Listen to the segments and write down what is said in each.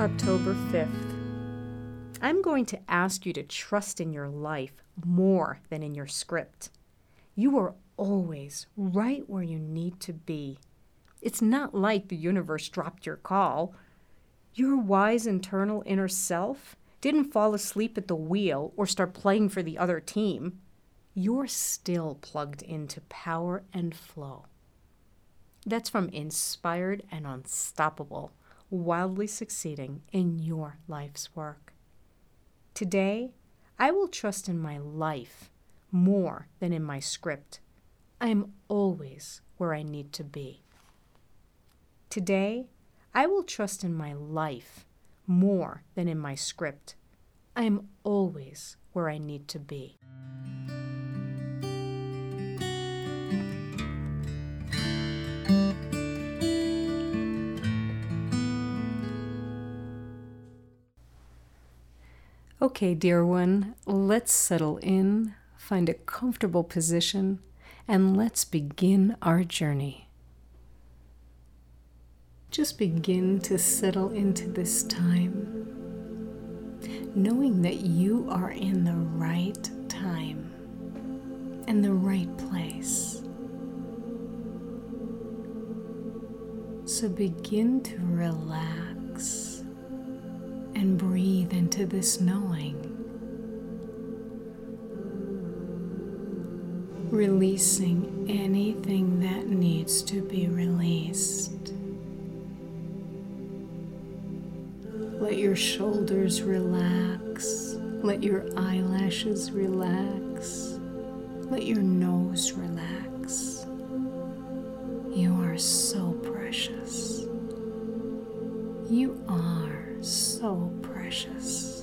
October 5th. I'm going to ask you to trust in your life more than in your script. You are always right where you need to be. It's not like the universe dropped your call. Your wise internal inner self didn't fall asleep at the wheel or start playing for the other team. You're still plugged into power and flow. That's from Inspired and Unstoppable, wildly succeeding in your life's work. Today, I will trust in my life more than in my script. I am always where I need to be. Today, I will trust in my life more than in my script. I am always where I need to be. Okay, dear one, let's settle in, find a comfortable position, and let's begin our journey. Just begin to settle into this time, knowing that you are in the right time and the right place. So begin to relax and breathe into this knowing, releasing anything that needs to be released. Let your shoulders relax, let your eyelashes relax, let your nose relax. You are so precious. You are so precious.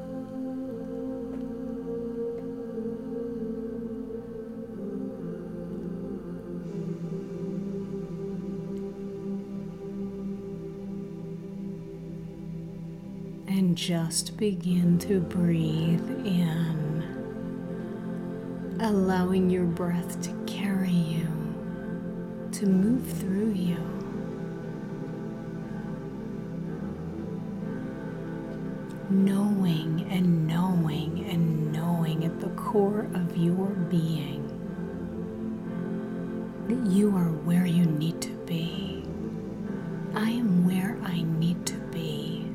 And just begin to breathe in, allowing your breath to carry you, to move through you. Knowing and knowing and knowing at the core of your being that you are where you need to be. I am where I need to be.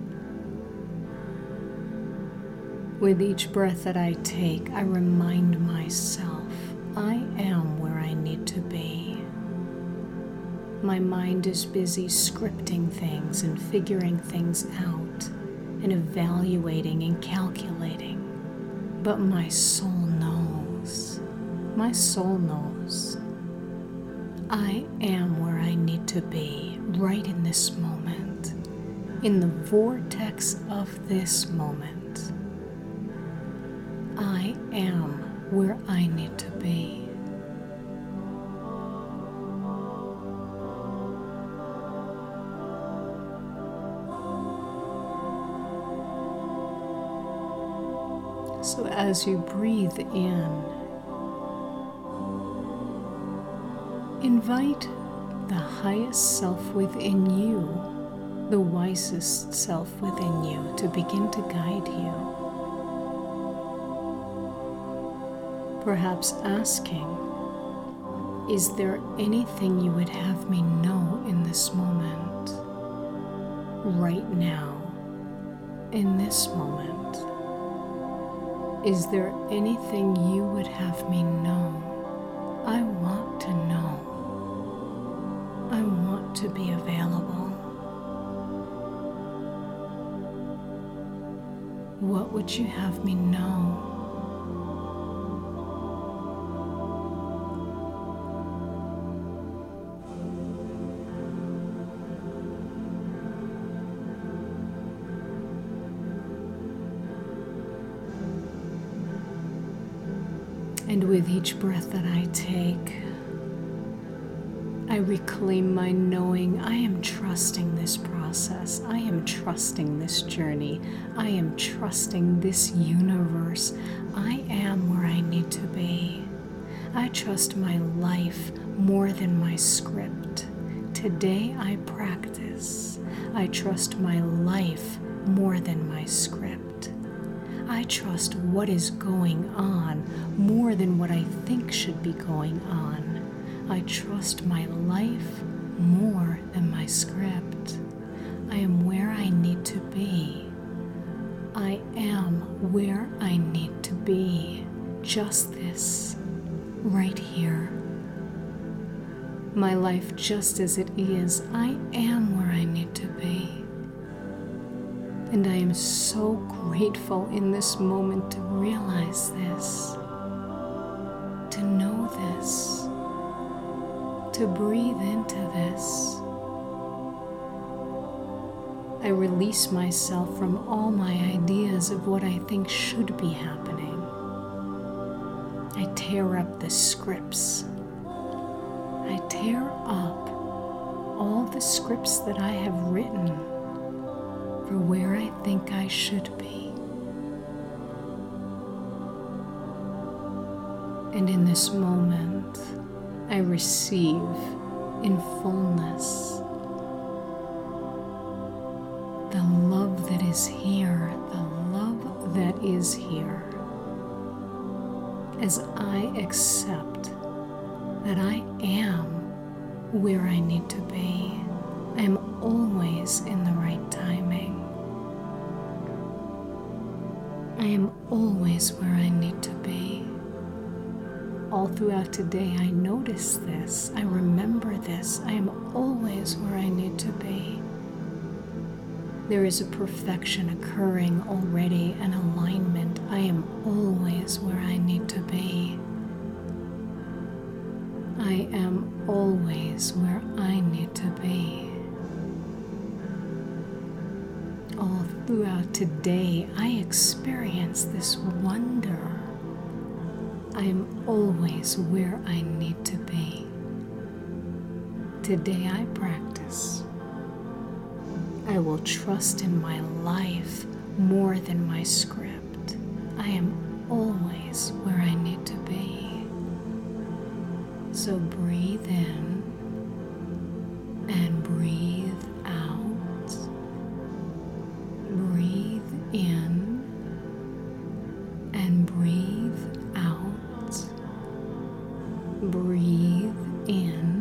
With each breath that I take, I remind myself I am where I need to be. My mind is busy scripting things and figuring things out, and evaluating and calculating. But my soul knows. My soul knows. I am where I need to be right in this moment, in the vortex of this moment. I am where I need to be. So as you breathe in, invite the highest self within you, the wisest self within you, to begin to guide you. Perhaps asking, is there anything you would have me know in this moment, right now, in this moment? Is there anything you would have me know? I want to know. I want to be available. What would you have me know? And with each breath that I take, I reclaim my knowing. I am trusting this process. I am trusting this journey. I am trusting this universe. I am where I need to be. I trust my life more than my script. Today I practice. I trust my life more than my script. I trust what is going on more than what I think should be going on. I trust my life more than my script. I am where I need to be. I am where I need to be. Just this, right here. My life just as it is. I am where I need to be. And I am so grateful in this moment to realize this, to know this, to breathe into this. I release myself from all my ideas of what I think should be happening. I tear up the scripts. I tear up all the scripts that I have written for where I think I should be. And in this moment, I receive in fullness the love that is here, the love that is here, as I accept that I am where I need to be. I am always in the right timing. I am always where I need to be. All throughout today, I notice this. I remember this. I am always where I need to be. There is a perfection occurring already, an alignment. I am always where I need to be. I am always where I need to be. All throughout today, I experience this wonder. I am always where I need to be. Today I practice. I will trust in my life more than my script. I am always where I need to be. So breathe in and breathe out. Breathe in and breathe out. Breathe in